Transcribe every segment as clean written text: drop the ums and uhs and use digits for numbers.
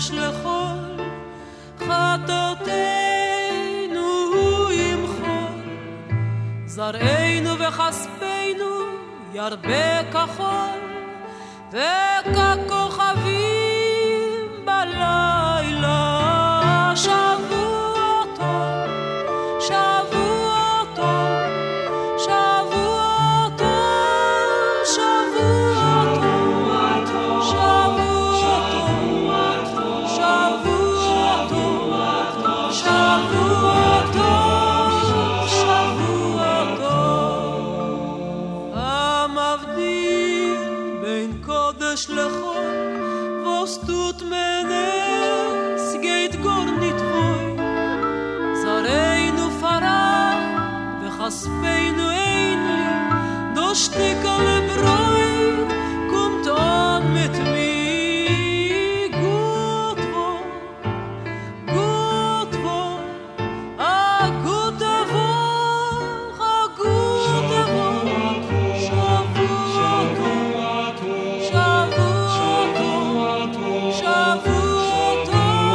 קודש לכל חטאותינו ימחול, זרענו וכספנו ירבה כחול, וככוכבים בלילה. שבוע טוב, שבוע טוב, שבוע טוב, שבוע טוב, שבוע טוב, שבוע טוב, שבוע טוב, שבוע טוב. המבדיל בין קודש לחול, וסטות מנס גית גורנית בוי, זרענו פרה וכספנו אין לי, דושתיקה לברוי קומט on mit mir. Gut wo, gut wo, a gute Woche, a gute Woche. Shavuot, Shavuot, Shavuot,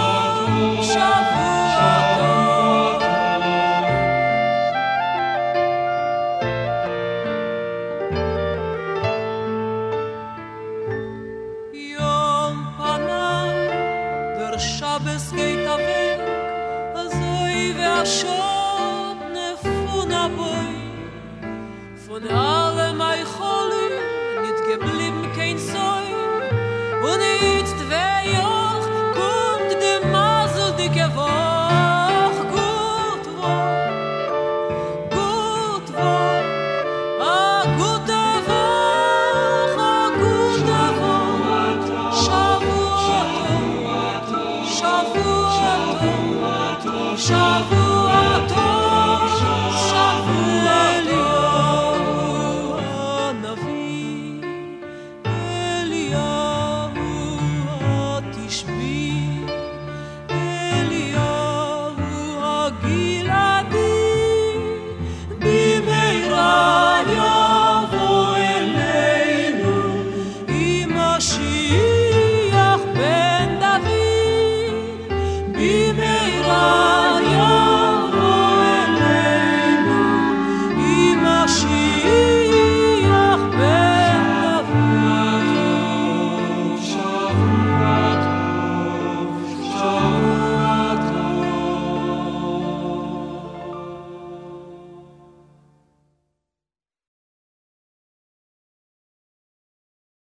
Shavuot. Yom Panay, der Shabbos geht weg, azoi ve'ashot nefuna boi. Von allem Eicholim nicht geblieben kein Säu, und jetzt Joch kommt die Masel dicke Woch. Gut wo, a gute Woch, a gute Woch. Shavuot, Shavuot, Shavuot.